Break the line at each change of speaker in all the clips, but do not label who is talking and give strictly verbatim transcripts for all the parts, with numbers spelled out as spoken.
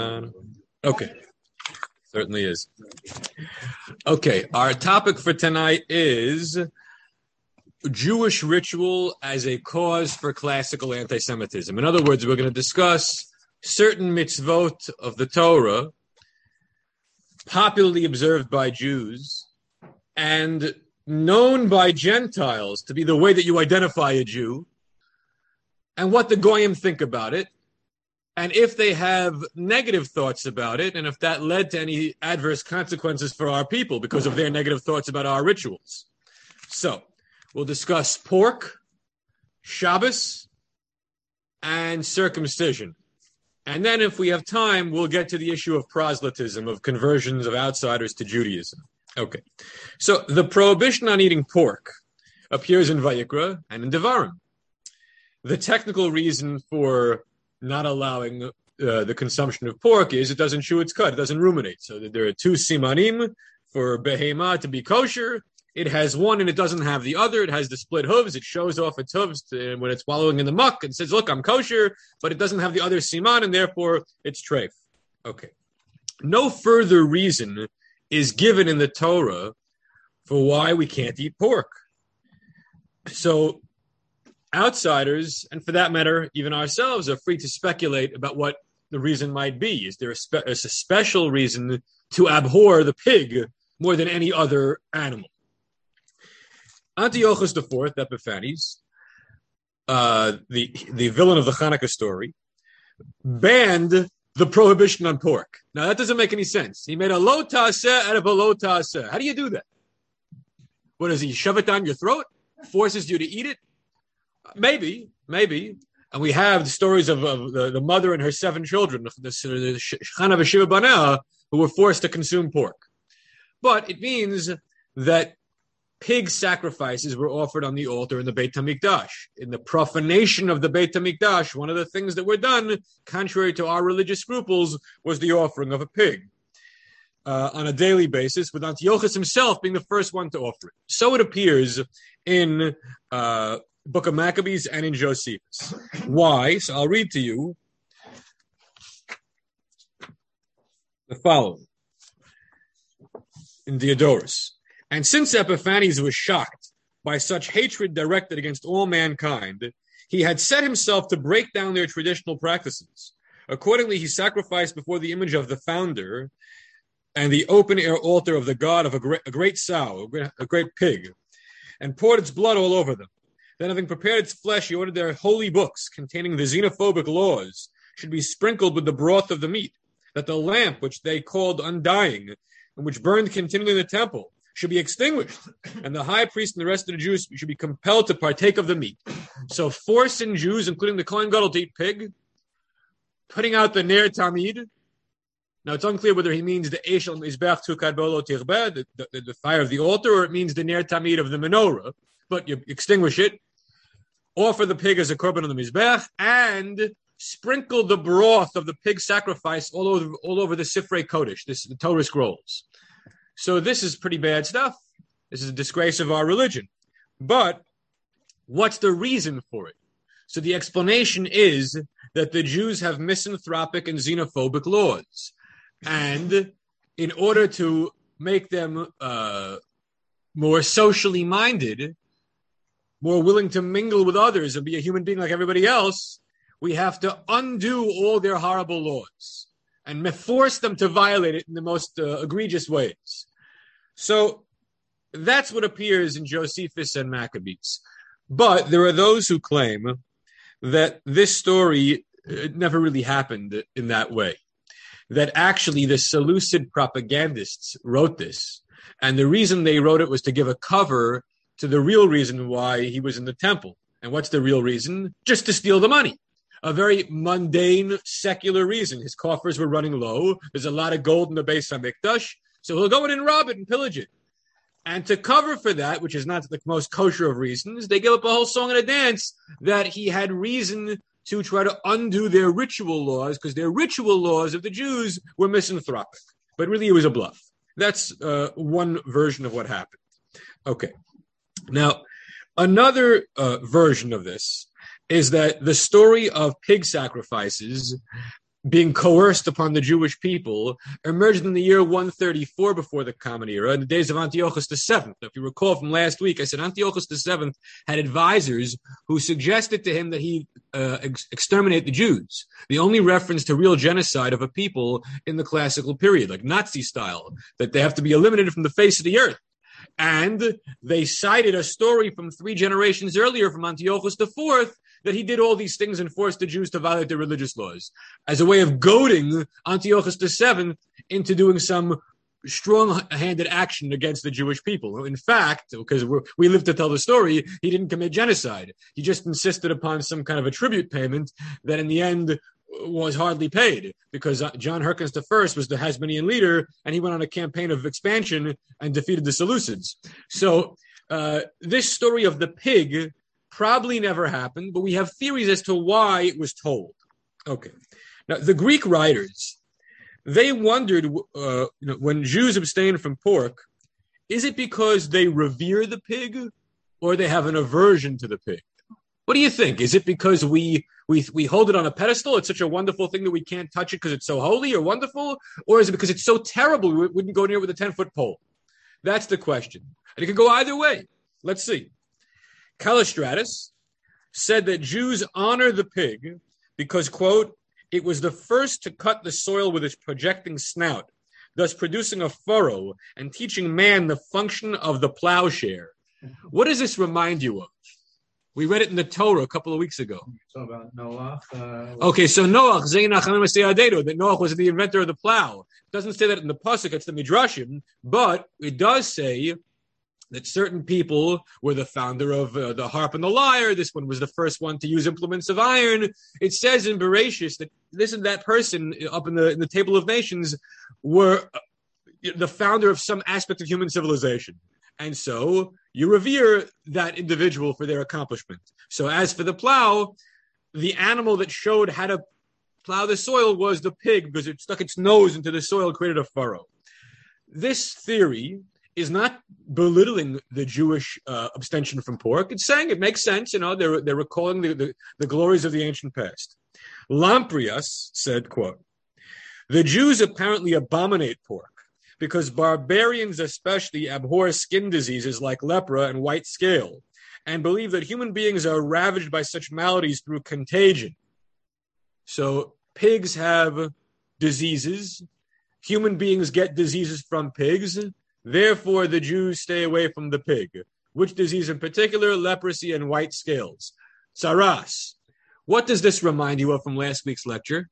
Um, okay, certainly is. Okay, our topic for tonight is Jewish ritual as a cause for classical anti-Semitism. In other words, we're going to discuss certain mitzvot of the Torah popularly observed by Jews and known by Gentiles to be the way that you identify a Jew, and what the Goyim think about it, and if they have negative thoughts about it, and if that led to any adverse consequences for our people because of their negative thoughts about our rituals. So, we'll discuss pork, Shabbos, and circumcision. And then if we have time, we'll get to the issue of proselytism, of conversions of outsiders to Judaism. Okay. So the prohibition on eating pork appears in Vayikra and in Devarim. The technical reason for not allowing uh, the consumption of pork is it doesn't chew its cud, it doesn't ruminate. So there are two simanim for behema to be kosher. It has one and it doesn't have the other. It has the split hooves. It shows off its hooves to, when it's wallowing in the muck and says, look, I'm kosher, but it doesn't have the other siman and therefore it's treif. Okay. No further reason is given in the Torah for why we can't eat pork. So outsiders, and for that matter, even ourselves, are free to speculate about what the reason might be. Is there a, spe- a special reason to abhor the pig more than any other animal? Antiochus the Fourth, Epiphanes, uh, the the villain of the Hanukkah story, banned the prohibition on pork. Now that doesn't make any sense. He made a lo ta'aseh out of a lo ta'aseh. How do you do that? What does he shove it down your throat? Forces you to eat it? Maybe, maybe. And we have the stories of, of the, the mother and her seven children, the, the, the Shechana v'Shiva Banea, who were forced to consume pork. But it means that pig sacrifices were offered on the altar in the Beit HaMikdash. In the profanation of the Beit HaMikdash, one of the things that were done, contrary to our religious scruples, was the offering of a pig uh, on a daily basis, with Antiochus himself being the first one to offer it. So it appears in uh, Book of Maccabees and in Josephus. Why? So I'll read to you the following in Diodorus. And since Epiphanes was shocked by such hatred directed against all mankind, he had set himself to break down their traditional practices. Accordingly, he sacrificed before the image of the founder and the open-air altar of the god of a great, a great sow, a great pig, and poured its blood all over them. Then, having prepared its flesh, he ordered their holy books containing the xenophobic laws should be sprinkled with the broth of the meat, that the lamp, which they called undying, and which burned continually in the temple, should be extinguished, and the high priest and the rest of the Jews should be compelled to partake of the meat. So forcing Jews, including the Kohen Gadol, to eat pig, putting out the Ner Tamid. Now it's unclear whether he means the Eshel Mizbech Tukad Bolo Tirbeh, the, the, the fire of the altar, or it means the Ner Tamid of the menorah, but you extinguish it, offer the pig as a korban on the Mizbech, and sprinkle the broth of the pig sacrifice all over, all over the Sifrei Kodesh, this, the Torah scrolls. So this is pretty bad stuff. This is a disgrace of our religion. But what's the reason for it? So the explanation is that the Jews have misanthropic and xenophobic laws. And in order to make them uh, more socially minded, more willing to mingle with others and be a human being like everybody else, we have to undo all their horrible laws and force them to violate it in the most uh, egregious ways. So that's what appears in Josephus and Maccabees. But there are those who claim that this story uh, never really happened in that way. That actually the Seleucid propagandists wrote this. And the reason they wrote it was to give a cover to the real reason why he was in the temple. And what's the real reason? Just to steal the money. A very mundane, secular reason. His coffers were running low. There's a lot of gold in the Beis HaMikdash. So he'll go in and rob it and pillage it. And to cover for that, which is not the most kosher of reasons, they give up a whole song and a dance that he had reason to try to undo their ritual laws, because their ritual laws of the Jews were misanthropic. But really it was a bluff. That's uh, one version of what happened. Okay. Now, another uh, version of this is that the story of pig sacrifices being coerced upon the Jewish people, emerged in the year one thirty-four before the Common Era, in the days of Antiochus the Seventh. If you recall from last week, I said Antiochus the Seventh had advisors who suggested to him that he uh, ex- exterminate the Jews. The only reference to real genocide of a people in the classical period, like Nazi style, that they have to be eliminated from the face of the earth. And they cited a story from three generations earlier from Antiochus the Fourth that he did all these things and forced the Jews to violate their religious laws as a way of goading Antiochus the Seventh into doing some strong-handed action against the Jewish people. In fact, because we're, we live to tell the story, he didn't commit genocide. He just insisted upon some kind of a tribute payment that in the end was hardly paid, because John Hyrcanus the First was the Hasmonean leader, and he went on a campaign of expansion and defeated the Seleucids. So uh, this story of the pig probably never happened, but we have theories as to why it was told. Okay. Now, the Greek writers, they wondered, uh, you know, when Jews abstain from pork, is it because they revere the pig or they have an aversion to the pig? What do you think? Is it because we we we hold it on a pedestal? It's such a wonderful thing that we can't touch it because it's so holy or wonderful? Or is it because it's so terrible we wouldn't go near it with a ten-foot pole? That's the question. And it could go either way. Let's see. Callistratus said that Jews honor the pig because, quote, it was the first to cut the soil with its projecting snout, thus producing a furrow and teaching man the function of the plowshare. What does this remind you of? We read it in the Torah a couple of weeks ago.
So about Noah. Uh,
okay, so Noah, that Noah was the inventor of the plow. It doesn't say that in the Pasuk, it's the Midrashim, but it does say that certain people were the founder of uh, the harp and the lyre. This one was the first one to use implements of iron. It says in Bereshis that this and that person up in the in the Table of Nations were uh, the founder of some aspect of human civilization. And so you revere that individual for their accomplishment. So as for the plow, the animal that showed how to plow the soil was the pig because it stuck its nose into the soil and created a furrow. This theory is not belittling the Jewish uh, abstention from pork. It's saying it makes sense. You know, they're, they're recalling the, the, the glories of the ancient past. Lamprias said, quote, the Jews apparently abominate pork because barbarians especially abhor skin diseases like lepra and white scale and believe that human beings are ravaged by such maladies through contagion. So pigs have diseases. Human beings get diseases from pigs. Therefore, the Jews stay away from the pig. Which disease in particular? Leprosy and white scales. Saras. What does this remind you of from last week's lecture?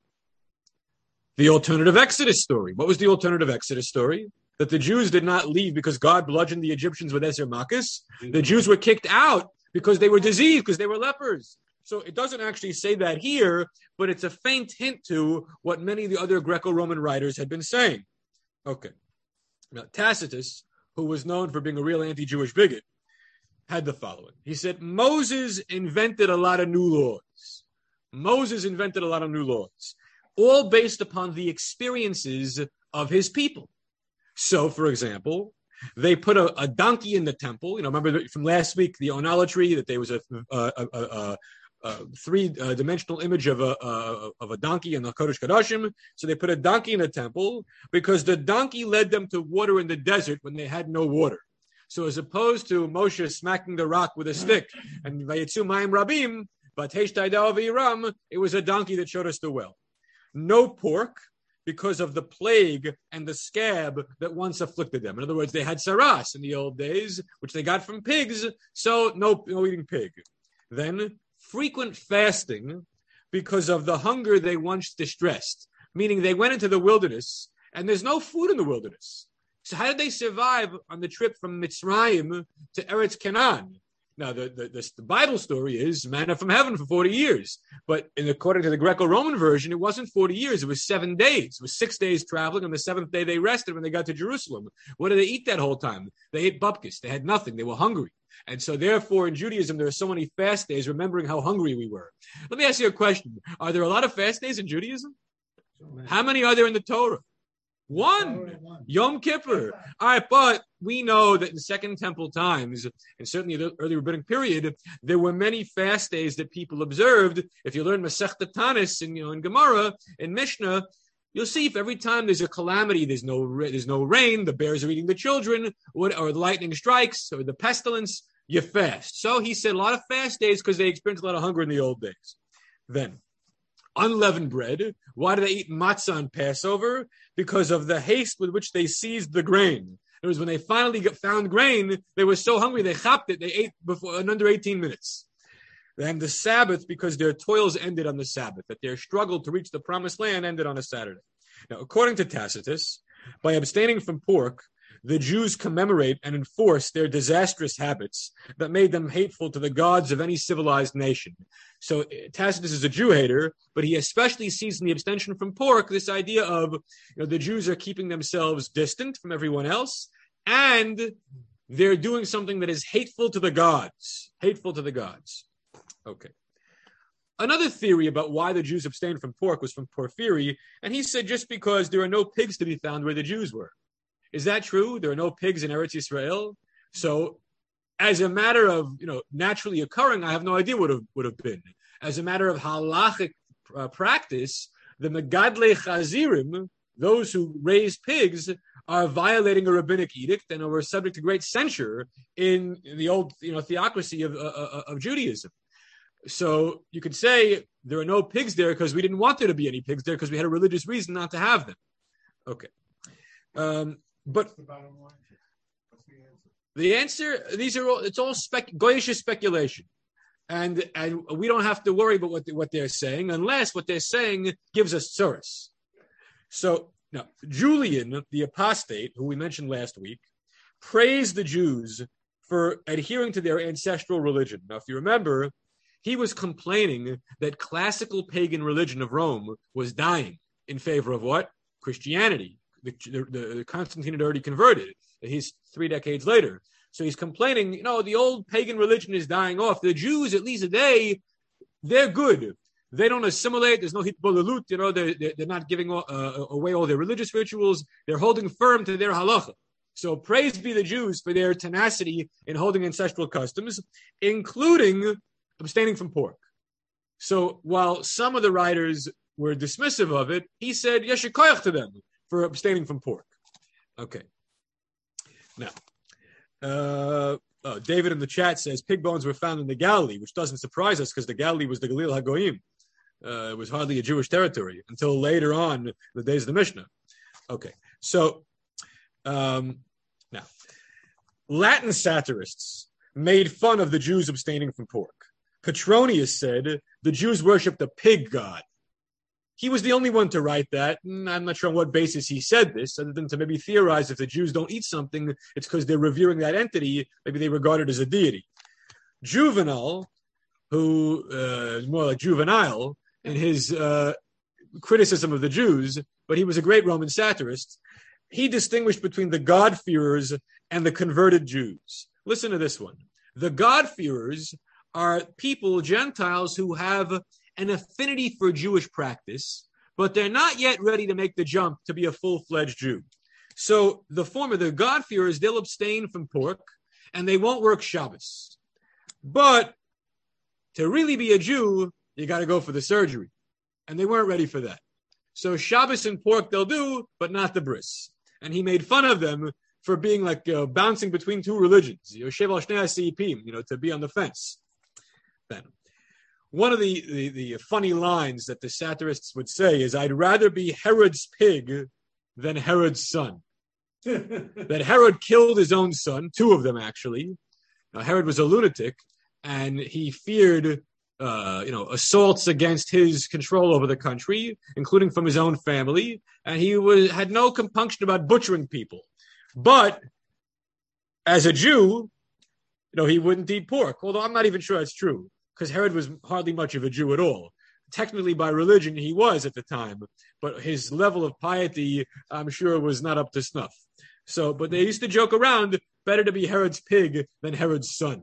The alternative Exodus story. What was the alternative Exodus story? That the Jews did not leave because God bludgeoned the Egyptians with Eser Makis. The Jews were kicked out because they were diseased, because they were lepers. So it doesn't actually say that here, but it's a faint hint to what many of the other Greco-Roman writers had been saying. Okay. Now, Tacitus, who was known for being a real anti-Jewish bigot, had the following. He said, Moses invented a lot of new laws. Moses invented a lot of new laws, all based upon the experiences of his people. So, for example, they put a, a donkey in the temple. You know, remember from last week, the onolatry, that there was a, a, a, a Uh, three-dimensional uh, image of a uh, of a donkey in the Kodesh Kodashim. So they put a donkey in the temple because the donkey led them to water in the desert when they had no water. So as opposed to Moshe smacking the rock with a stick and Vayetzu Mayim Rabim, but Ram, it was a donkey that showed us the well. No pork because of the plague and the scab that once afflicted them. In other words, they had saras in the old days, which they got from pigs. So no, no eating pig. Then frequent fasting because of the hunger they once distressed, meaning they went into the wilderness and there's no food in the wilderness. So how did they survive on the trip from Mitzrayim to Eretz Canaan? Now, the, the, the, the Bible story is manna from heaven for forty years. But in, according to the Greco-Roman version, it wasn't forty years. It was seven days. It was six days traveling. On the seventh day, they rested when they got to Jerusalem. What did they eat that whole time? They ate bupkis. They had nothing. They were hungry. And so, therefore, in Judaism, there are so many fast days, remembering how hungry we were. Let me ask you a question. Are there a lot of fast days in Judaism? How many are there in the Torah? One. Yom Kippur. All right, but we know that in Second Temple times, and certainly the early rabbinic period, there were many fast days that people observed. If you learn Masechta Tanis in, you know, in Gemara, in Mishnah, you'll see if every time there's a calamity, there's no there's no rain, the bears are eating the children, or, or the lightning strikes, or the pestilence, you fast. So he said a lot of fast days because they experienced a lot of hunger in the old days. Then, unleavened bread. Why do they eat matzah on Passover? Because of the haste with which they seized the grain. It was when they finally got, found grain, they were so hungry, they chapped it, they ate before in under eighteen minutes. And the Sabbath, because their toils ended on the Sabbath, that their struggle to reach the promised land ended on a Saturday. Now, according to Tacitus, by abstaining from pork, the Jews commemorate and enforce their disastrous habits that made them hateful to the gods of any civilized nation. So Tacitus is a Jew hater, but he especially sees in the abstention from pork this idea of, you know, the Jews are keeping themselves distant from everyone else, and they're doing something that is hateful to the gods. Hateful to the gods. Okay. Another theory about why the Jews abstained from pork was from Porphyry, and he said just because there are no pigs to be found where the Jews were. Is that true? There are no pigs in Eretz Yisrael. So, as a matter of, you know, naturally occurring, I have no idea what it would have been. As a matter of halachic uh, practice, the Megadle Chazirim, those who raise pigs, are violating a rabbinic edict and were subject to great censure in the old, you know, theocracy of, uh, of Judaism. So you could say there are no pigs there because we didn't want there to be any pigs there because we had a religious reason not to have them. Okay. Um, But the answer, these are all, it's all spec, goyish speculation. And and we don't have to worry about what, they, what they're saying unless what they're saying gives us tsuris. So now, Julian, the apostate, who we mentioned last week, praised the Jews for adhering to their ancestral religion. Now, if you remember, he was complaining that classical pagan religion of Rome was dying in favor of what? Christianity. The, the, the Constantine had already converted. He's three decades later. So he's complaining, you know, the old pagan religion is dying off. The Jews, at least today, they're good. They don't assimilate. There's no hitbolelut. You know, they're, they're not giving uh, away all their religious rituals. They're holding firm to their halacha. So praise be the Jews for their tenacity in holding ancestral customs, including abstaining from pork. So while some of the writers were dismissive of it, he said, yesher koyach to them for abstaining from pork. Okay. Now, uh, oh, David in the chat says pig bones were found in the Galilee, which doesn't surprise us because the Galilee was the Galil HaGoyim. Uh, it was hardly a Jewish territory until later on, the days of the Mishnah. Okay. So, um, now, Latin satirists made fun of the Jews abstaining from pork. Petronius said the Jews worshipped a pig god. He was the only one to write that. I'm not sure on what basis he said this, other than to maybe theorize if the Jews don't eat something, it's because they're revering that entity. Maybe they regard it as a deity. Juvenal, who uh, is more like juvenile in his uh, criticism of the Jews, but he was a great Roman satirist, he distinguished between the God-fearers and the converted Jews. Listen to this one. The God-fearers are people, Gentiles, who have an affinity for Jewish practice, but they're not yet ready to make the jump to be a full-fledged Jew. So the former, the God-fearers, they'll abstain from pork, and they won't work Shabbos. But to really be a Jew, you got to go for the surgery. And they weren't ready for that. So Shabbos and pork they'll do, but not the bris. And he made fun of them for being like uh, bouncing between two religions, you know, to be on the fence. Then, one of the, the, the funny lines that the satirists would say is, I'd rather be Herod's pig than Herod's son. That Herod killed his own son, two of them actually. Now, Herod was a lunatic, and he feared uh, you know, assaults against his control over the country, including from his own family, and he was had no compunction about butchering people. But as a Jew, you know, he wouldn't eat pork, although I'm not even sure that's true, because Herod was hardly much of a Jew at all. Technically, by religion, he was at the time, but his level of piety, I'm sure, was not up to snuff. So, but they used to joke around, better to be Herod's pig than Herod's son.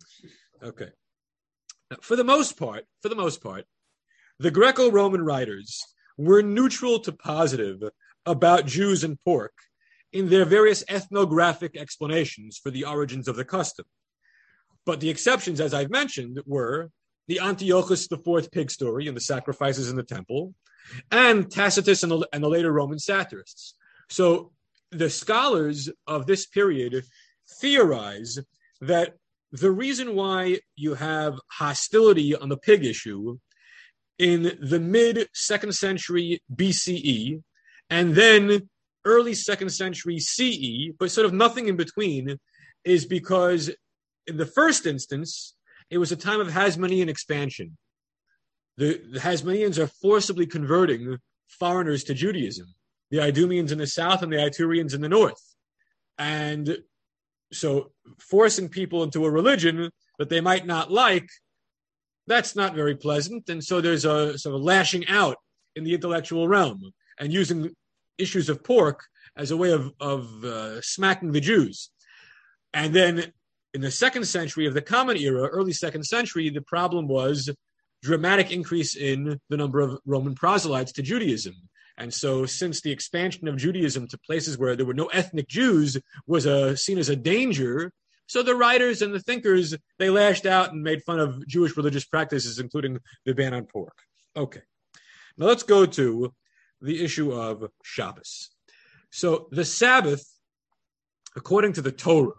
Okay. Now, for the most part, for the most part, the Greco-Roman writers were neutral to positive about Jews and pork, in their various ethnographic explanations for the origins of the custom. But the exceptions, as I've mentioned, were the Antiochus the Fourth pig story and the sacrifices in the temple, and Tacitus and the, and the later Roman satirists. So the scholars of this period theorize that the reason why you have hostility on the pig issue in the mid second century B C E and then early second century C E, but sort of nothing in between, is because in the first instance, it was a time of Hasmonean expansion. The, the Hasmoneans are forcibly converting foreigners to Judaism, the Idumeans in the south and the Iturians in the north. And so forcing people into a religion that they might not like, that's not very pleasant. And so there's a sort of lashing out in the intellectual realm and using issues of pork as a way of, of uh, smacking the Jews. And then in the second century of the Common Era, early second century, the problem was dramatic increase in the number of Roman proselytes to Judaism. And so since the expansion of Judaism to places where there were no ethnic Jews was a, seen as a danger, so the writers and the thinkers, they lashed out and made fun of Jewish religious practices, including the ban on pork. Okay, now let's go to the issue of Shabbos. So the Sabbath, according to the Torah,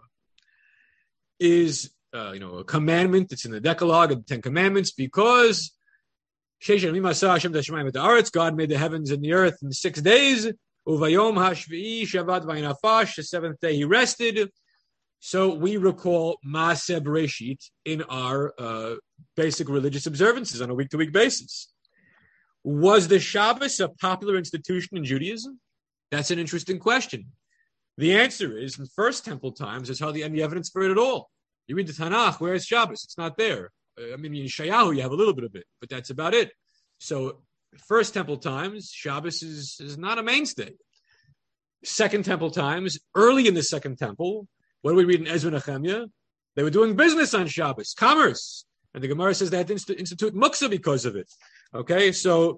is uh, you know a commandment. It's in the Decalogue of the Ten Commandments because God made the heavens and the earth in six days. Uvayom hashvi'i Shabbat vaynafash. The seventh day he rested. So we recall Maaseh Bereshit in our uh, basic religious observances on a week-to-week basis. Was the Shabbos a popular institution in Judaism? That's an interesting question. The answer is, in First Temple times, there's hardly any evidence for it at all. You read the Tanakh, where is Shabbos? It's not there. I mean, in Yeshayahu, you have a little bit of it, but that's about it. So, First Temple times, Shabbos is, is not a mainstay. Second Temple times, early in the Second Temple, what do we read in Ezra Nehemiah? They were doing business on Shabbos, commerce. And the Gemara says they had to inst- institute muksa because of it. Okay, so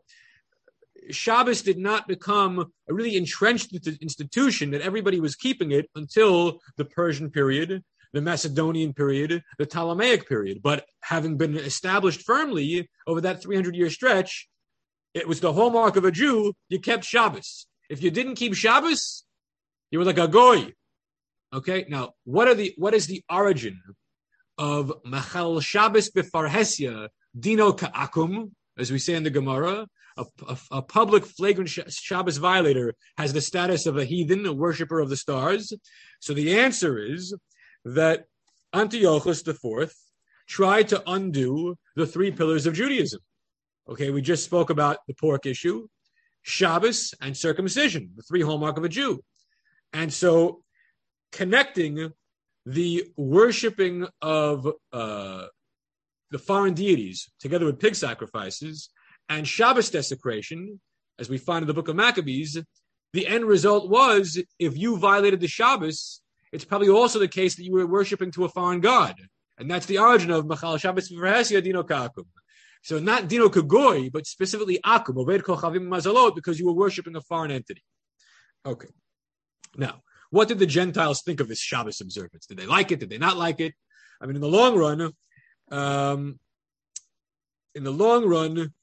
Shabbos did not become a really entrenched institution that everybody was keeping it until the Persian period, the Macedonian period, the Ptolemaic period. But having been established firmly over that three hundred year stretch, it was the hallmark of a Jew, you kept Shabbos. If you didn't keep Shabbos, you were like a goy. Okay, now what are the what is the origin of Machal Shabbos B'Farhesia Dino Ka'akum, as we say in the Gemara? A, a, a public flagrant Shabbos violator has the status of a heathen, a worshiper of the stars. So the answer is that Antiochus the Fourth tried to undo the three pillars of Judaism. Okay, we just spoke about the pork issue, Shabbos, and circumcision, the three hallmark of a Jew. And so connecting the worshiping of uh, the foreign deities together with pig sacrifices and Shabbos desecration, as we find in the book of Maccabees, the end result was, if you violated the Shabbos, it's probably also the case that you were worshiping to a foreign god. And that's the origin of Machal Shabbos V'Farhesia Dino Ka'akum. So not Dino Kagoy, but specifically Akum, Oved Kochavim Mazalot, because you were worshiping a foreign entity. Okay. Now, what did the Gentiles think of this Shabbos observance? Did they like it? Did they not like it? I mean, in the long run, um, in the long run,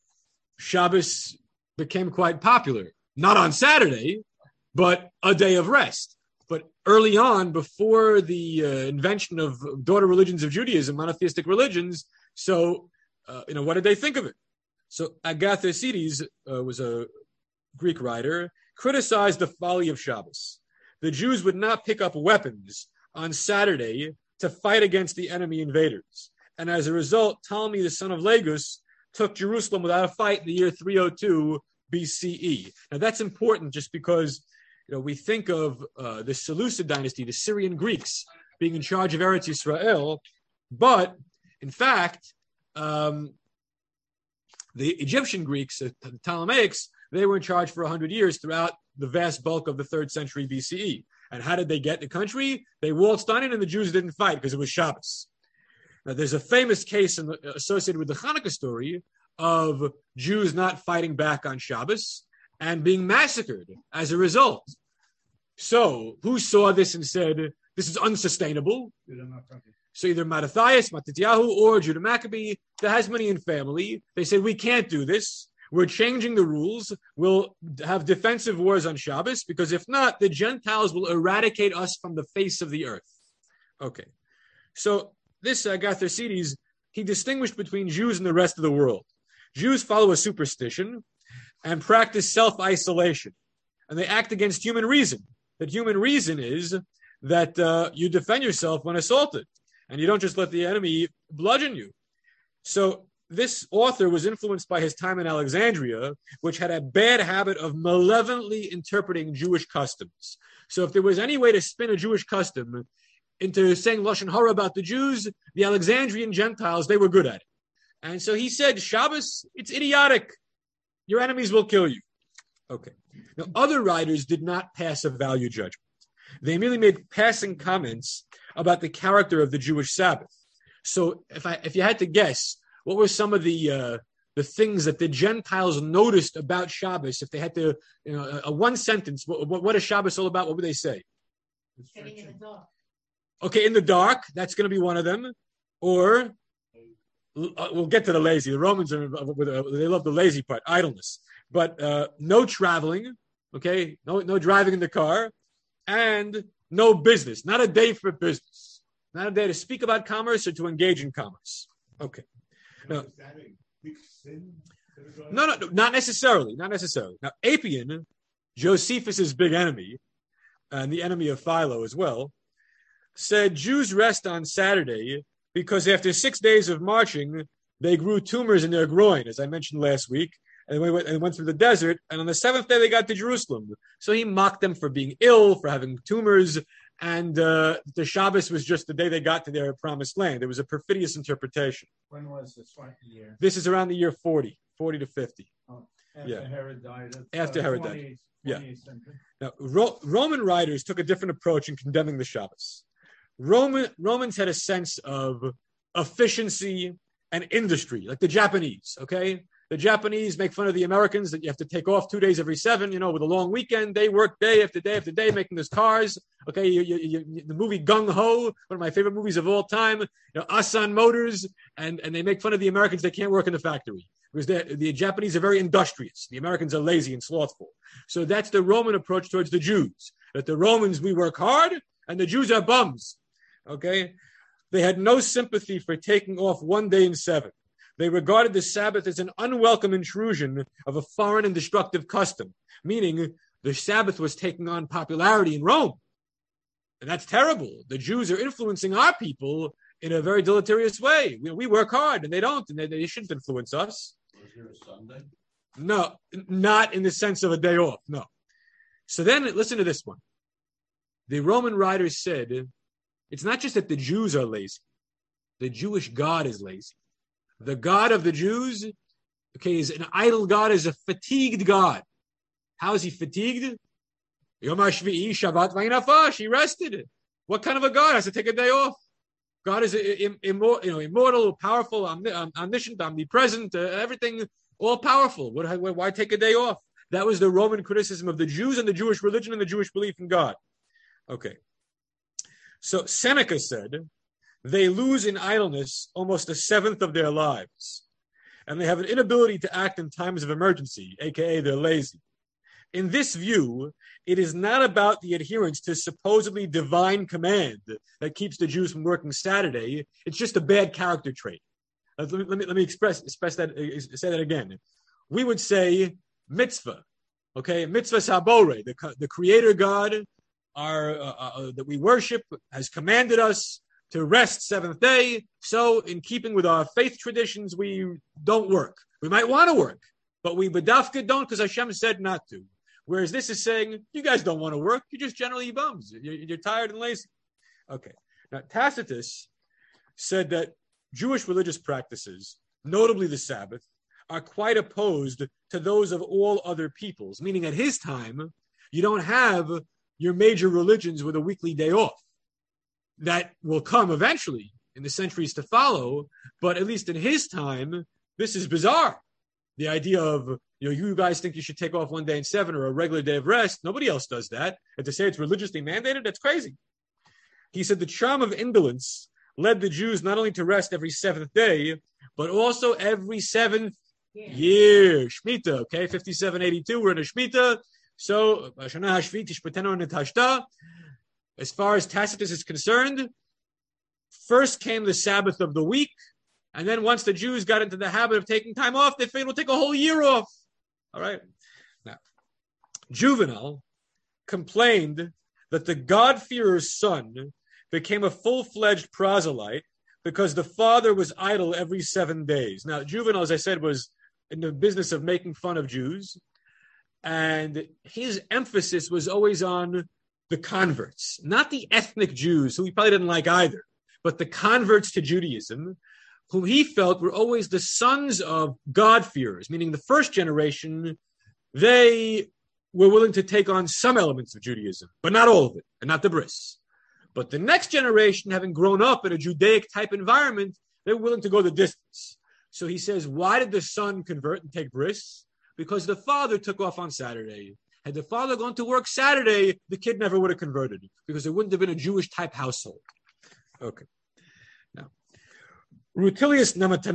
Shabbos became quite popular. Not on Saturday, but a day of rest. But early on, before the uh, invention of daughter religions of Judaism, monotheistic religions, so, uh, you know, what did they think of it? So Agatharcides uh, was a Greek writer, criticized the folly of Shabbos. The Jews would not pick up weapons on Saturday to fight against the enemy invaders. And as a result, Ptolemy, the son of Lagus, took Jerusalem without a fight in the year three oh two B C E. Now that's important just because, you know, we think of uh, the Seleucid dynasty, the Syrian Greeks, being in charge of Eretz Yisrael, but in fact, um, the Egyptian Greeks, the Ptolemaics, they were in charge for one hundred years throughout the vast bulk of the third century B C E. And how did they get the country? They waltzed on in and the Jews didn't fight because it was Shabbos. Now, there's a famous case in the, associated with the Hanukkah story of Jews not fighting back on Shabbos and being massacred as a result. So who saw this and said, this is unsustainable? So either Mattathias, Mattatyahu, or Judah Maccabee, the Hasmonean family, they said, we can't do this. We're changing the rules. We'll have defensive wars on Shabbos, because if not, the Gentiles will eradicate us from the face of the earth. Okay. So this uh, Gatharcides, he distinguished between Jews and the rest of the world. Jews follow a superstition and practice self-isolation, and they act against human reason. That human reason is that uh, you defend yourself when assaulted, and you don't just let the enemy bludgeon you. So this author was influenced by his time in Alexandria, which had a bad habit of malevolently interpreting Jewish customs. So if there was any way to spin a Jewish custom into saying Lashon Hara about the Jews, the Alexandrian Gentiles, they were good at it. And so he said, Shabbos, it's idiotic. Your enemies will kill you. Okay. Now, other writers did not pass a value judgment. They merely made passing comments about the character of the Jewish Sabbath. So if I, if you had to guess, what were some of the uh, the things that the Gentiles noticed about Shabbos? If they had to, you know, a, a one sentence, what, what, what is Shabbos all about? What would they say?
Getting in the dark.
Okay, in the dark, that's going to be one of them. Or, uh, we'll get to the lazy. The Romans, are they love the lazy part, idleness. But uh, no traveling, okay, no no driving in the car, and no business. Not a day for business. Not a day to speak about commerce or to engage in commerce. Okay. Now, no, no, no, not necessarily. Not necessarily. Now, Apion, Josephus's big enemy, and the enemy of Philo as well, said Jews rest on Saturday because after six days of marching, they grew tumors in their groin, as I mentioned last week, and they went, and went through the desert, and on the seventh day they got to Jerusalem. So he mocked them for being ill, for having tumors, and uh, the Shabbos was just the day they got to their promised land. It was a perfidious interpretation.
When was this? What year?
This is around the year forty, forty to fifty.
Oh, after
Yeah.
Herod died. It's,
After
uh,
Herod
twentieth,
died. Yeah.
twentieth century.
Now, Ro- Roman writers took a different approach in condemning the Shabbos. Roman Romans had a sense of efficiency and industry, like the Japanese, okay? The Japanese make fun of the Americans that you have to take off two days every seven, you know, with a long weekend. They work day after day after day making those cars. Okay, you, you, you, the movie Gung Ho, one of my favorite movies of all time, you know, Asan Motors, and, and they make fun of the Americans. They can't work in the factory because the Japanese are very industrious. The Americans are lazy and slothful. So that's the Roman approach towards the Jews, that the Romans, we work hard, and the Jews are bums. Okay, they had no sympathy for taking off one day in seven. They regarded the Sabbath as an unwelcome intrusion of a foreign and destructive custom, meaning the Sabbath was taking on popularity in Rome. And that's terrible. The Jews are influencing our people in a very deleterious way. We, we work hard, and they don't, and they, they shouldn't influence us.
Was there a Sunday?
No, not in the sense of a day off, no. So then, listen to this one. The Roman writers said, it's not just that the Jews are lazy. The Jewish God is lazy. The God of the Jews, okay, is an idol God, is a fatigued God. How is he fatigued? Yom HaShvi'i, Shabbat Vayinafash, he rested. What kind of a God has to take a day off? God is Im- immor- you know, immortal, powerful, omni- omniscient, omnipresent, uh, everything, all powerful. What, why take a day off? That was the Roman criticism of the Jews and the Jewish religion and the Jewish belief in God. Okay. So Seneca said, they lose in idleness almost a seventh of their lives, and they have an inability to act in times of emergency, aka they're lazy. In this view, it is not about the adherence to supposedly divine command that keeps the Jews from working Saturday. It's just a bad character trait. Uh, let me, let me, let me express, express that, uh, say that again. We would say mitzvah, okay? Mitzvah sabore, the, the creator God our, uh, uh, that we worship has commanded us to rest seventh day. So in keeping with our faith traditions, we don't work. We might want to work, but we bedafka don't because Hashem said not to. Whereas this is saying, you guys don't want to work. You're just generally bums. You're, you're tired and lazy. Okay. Now, Tacitus said that Jewish religious practices, notably the Sabbath, are quite opposed to those of all other peoples, meaning at his time, you don't have your major religions with a weekly day off. That will come eventually in the centuries to follow, but at least in his time, this is bizarre. the idea of, you know, you guys think you should take off one day in seven or a regular day of rest. Nobody else does that. And to say it's religiously mandated, that's crazy. He said the charm of indolence led the Jews not only to rest every seventh day, but also every seventh yeah. year. Shemitah, okay, fifty-seven eighty-two, we're in a Shemitah. So, as far as Tacitus is concerned, first came the Sabbath of the week, and then once the Jews got into the habit of taking time off, they figured we'll take a whole year off. All right. Now, Juvenal complained that the God-fearer's son became a full-fledged proselyte because the father was idle every seven days. Now, Juvenal, as I said, was in the business of making fun of Jews, and his emphasis was always on the converts, not the ethnic Jews, who he probably didn't like either, but the converts to Judaism, whom he felt were always the sons of God-fearers, meaning the first generation, they were willing to take on some elements of Judaism, but not all of it, and not the bris. But the next generation, having grown up in a Judaic-type environment, they were willing to go the distance. So he says, why did the son convert and take bris? Because the father took off on Saturday. Had the father gone to work Saturday, the kid never would have converted, because it wouldn't have been a Jewish-type household. Okay. Now, Rutilius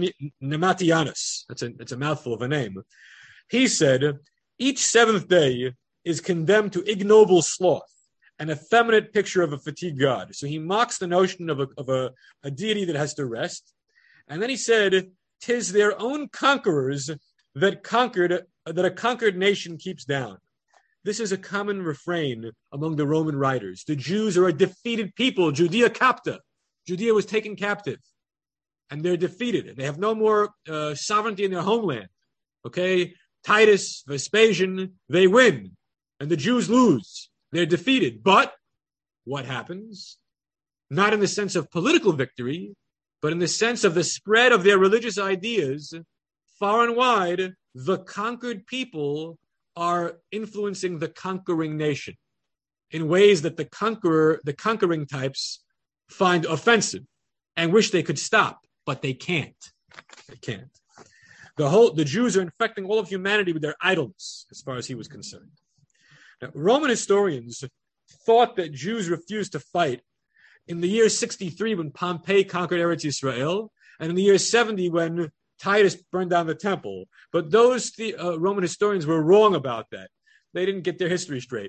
Nematianus, that's a, that's a mouthful of a name, he said, each seventh day is condemned to ignoble sloth, an effeminate picture of a fatigued God. So he mocks the notion of a, of a, a deity that has to rest. And then he said, tis their own conquerors that conquered, that a conquered nation keeps down. This is a common refrain among the Roman writers. The Jews are a defeated people. Judea capta. Judea was taken captive. And they're defeated. And they have no more uh, sovereignty in their homeland. Okay? Titus, Vespasian, they win. And the Jews lose. They're defeated. But what happens? Not in the sense of political victory, but in the sense of the spread of their religious ideas, far and wide, the conquered people are influencing the conquering nation in ways that the conqueror, the conquering types find offensive and wish they could stop, but they can't. They can't. The whole, the Jews are infecting all of humanity with their idleness, as far as he was concerned. Now, Roman historians thought that Jews refused to fight in the year sixty-three when Pompey conquered Eretz Yisrael, and in the year seventy when Titus burned down the temple. But those the, uh, Roman historians were wrong about that. They didn't get their history straight.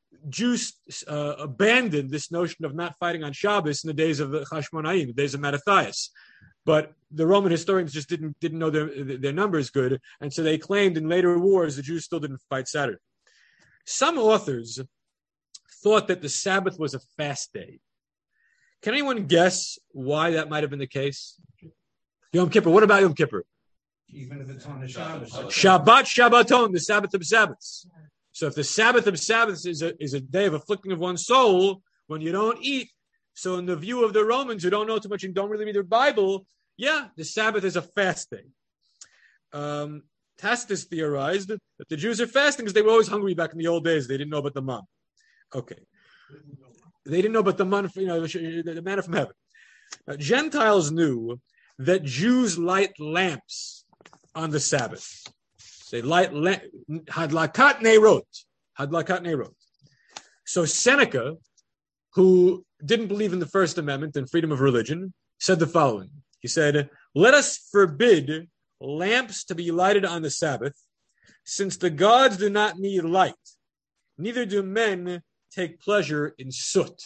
Jews uh, abandoned this notion of not fighting on Shabbos in the days of the Chashmonaim, the days of Mattathias. But the Roman historians just didn't didn't know their their numbers good, and so they claimed in later wars the Jews still didn't fight Saturday. Some authors thought that the Sabbath was a fast day. Can anyone guess why that might have been the case? Yom Kippur. What about Yom Kippur?
Even if it's on the Shabbos.
Shabbat Shabbaton, the Sabbath of Sabbaths. So if the Sabbath of Sabbaths is a, is a day of afflicting of one's soul, when you don't eat, so in the view of the Romans who don't know too much and don't really read their Bible, yeah, the Sabbath is a fast day. Um, Tacitus theorized that the Jews are fasting because they were always hungry back in the old days. They didn't know about the man. Okay. They didn't know about the man, you know, the manna from heaven. Now, Gentiles knew that Jews light lamps on the Sabbath. They light lamp, hadlakat neirot, hadlakat neirot. So Seneca, who didn't believe in the First Amendment and freedom of religion, said the following. He said, let us forbid lamps to be lighted on the Sabbath, since the gods do not need light, neither do men take pleasure in soot.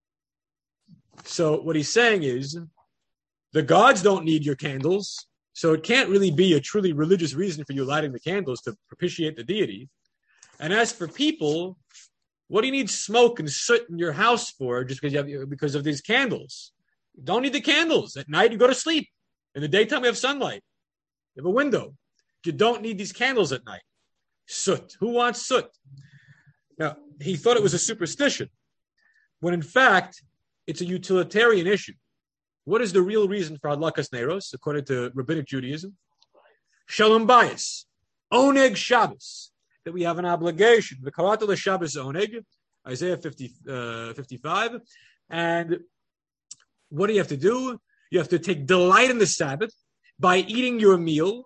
So what he's saying is, the gods don't need your candles, so it can't really be a truly religious reason for you lighting the candles to propitiate the deity. And as for people, what do you need smoke and soot in your house for just because you have because of these candles? You don't need the candles. At night, you go to sleep. In the daytime, you have sunlight. You have a window. You don't need these candles at night. Soot. Who wants soot? Now, he thought it was a superstition, when in fact, it's a utilitarian issue. What is the real reason for Hadlakas Neiros, according to Rabbinic Judaism? Shalom Bayis. Oneg Shabbos. That we have an obligation. The Karatala Shabbos Oneg, Isaiah fifty, uh, fifty-five. And what do you have to do? You have to take delight in the Sabbath by eating your meal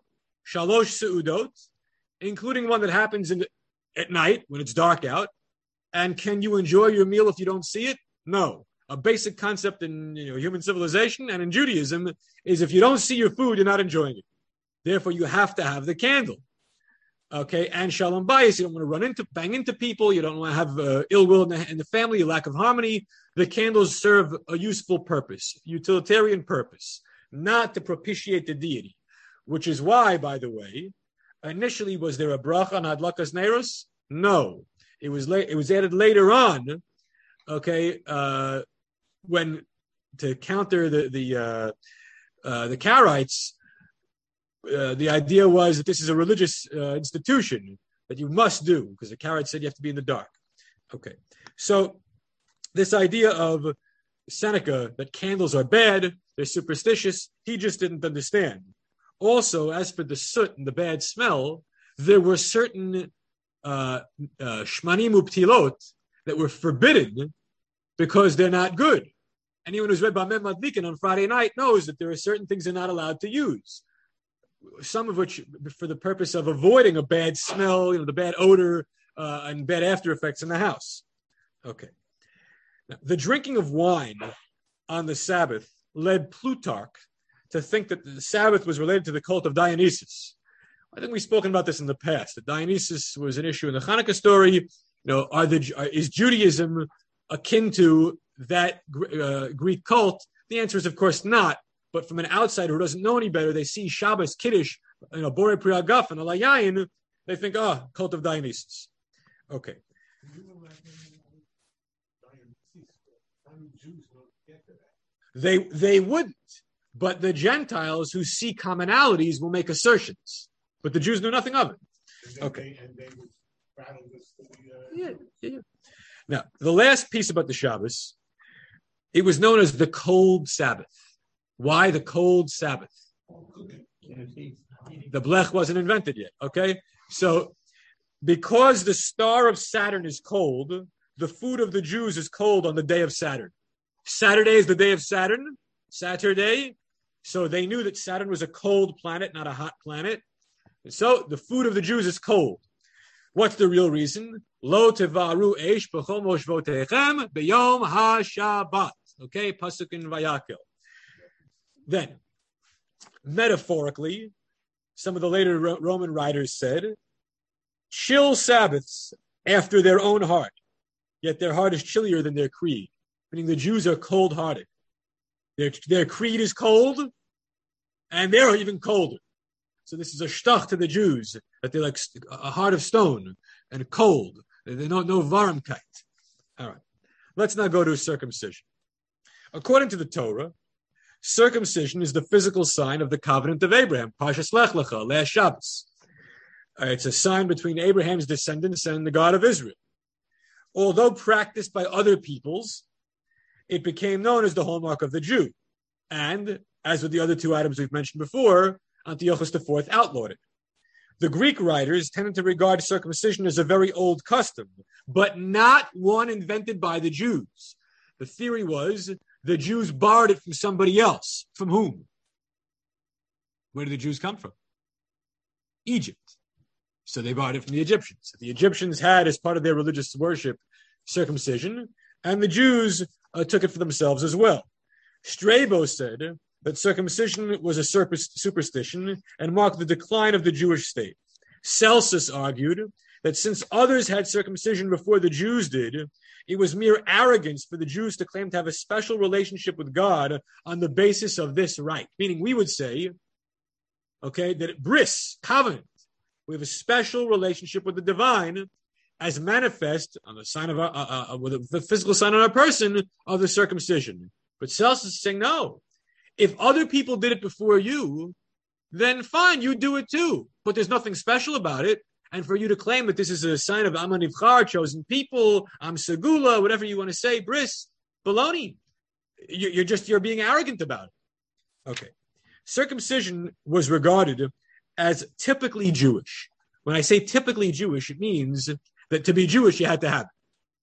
shalosh seudot, including one that happens in the, at night when it's dark out. And can you enjoy your meal if you don't see it? No. A basic concept in you know, human civilization and in Judaism is if you don't see your food, you're not enjoying it. Therefore, you have to have the candle. Okay, and shalom bayis, you don't want to run into, bang into people. You don't want to have uh, ill will in the, in the family, a lack of harmony. The candles serve a useful purpose, utilitarian purpose, not to propitiate the deity. Which is why, by the way, initially was there a bracha on adlakas neiros? No, it was la- it was added later on. Okay, uh, when to counter the the uh, uh, the Karaites. Uh, the idea was that this is a religious uh, institution that you must do, because the Karaites said you have to be in the dark. Okay, so this idea of Seneca that candles are bad, they're superstitious, he just didn't understand. Also, as for the soot and the bad smell, there were certain uh, uh, shmanim uptilot that were forbidden because they're not good. Anyone who's read Bameh Madlikin on Friday night knows that there are certain things they're not allowed to use. Some of which for the purpose of avoiding a bad smell, you know, the bad odor uh, and bad after effects in the house. Okay. Now, the drinking of wine on the Sabbath led Plutarch to think that the Sabbath was related to the cult of Dionysus. I think we've spoken about this in the past. That Dionysus was an issue in the Hanukkah story. You know, are the are, is Judaism akin to that uh, Greek cult? The answer is, of course, not. But from an outsider who doesn't know any better, they see Shabbos, Kiddush, you know, Borei Pri Hagaf, and Alayayin, they think, ah, oh, cult of Dionysus. Okay. They they wouldn't, but the Gentiles who see commonalities will make assertions. But the Jews knew nothing of it. Okay. Yeah, yeah, yeah. Now, the last piece about the Shabbos, it was known as the cold Sabbath. Why the cold Sabbath? The blech wasn't invented yet, okay? So, because the star of Saturn is cold, the food of the Jews is cold on the day of Saturn. Saturday is the day of Saturn, Saturday. So they knew that Saturn was a cold planet, not a hot planet. So the food of the Jews is cold. What's the real reason? Lo tevaru eish b'chol moshvotechem b'yom ha-Shabbat. Okay, pasuk in Vayakel. Then, metaphorically, some of the later Ro- Roman writers said, chill Sabbaths after their own heart, yet their heart is chillier than their creed, meaning the Jews are cold-hearted. Their, their creed is cold, and they're even colder. So this is a shtach to the Jews, that they're like a heart of stone and cold. They don't know varmkeit. All right. Let's now go to circumcision. According to the Torah, circumcision is the physical sign of the covenant of Abraham. Parshas Lech Lecha, last Shabbos. Uh, it's a sign between Abraham's descendants and the God of Israel. Although practiced by other peoples, it became known as the hallmark of the Jew. And, as with the other two items we've mentioned before, Antiochus the Fourth outlawed it. The Greek writers tended to regard circumcision as a very old custom, but not one invented by the Jews. The theory was the Jews borrowed it from somebody else. From whom? Where did the Jews come from? Egypt. So they borrowed it from the Egyptians. The Egyptians had, as part of their religious worship, circumcision, and the Jews uh, took it for themselves as well. Strabo said that circumcision was a superstition and marked the decline of the Jewish state. Celsus argued that since others had circumcision before the Jews did, it was mere arrogance for the Jews to claim to have a special relationship with God on the basis of this rite. Meaning we would say, okay, that bris, covenant, we have a special relationship with the divine as manifest on the sign of our, uh, uh, with the physical sign on our person of the circumcision. But Celsus is saying, no, if other people did it before you, then fine, you do it too. But there's nothing special about it. And for you to claim that this is a sign of Am HaNivchar, chosen people, Am Segula, whatever you want to say, bris, baloney. You're just, you're being arrogant about it. Okay. Circumcision was regarded as typically Jewish. When I say typically Jewish, it means that to be Jewish, you had to have it.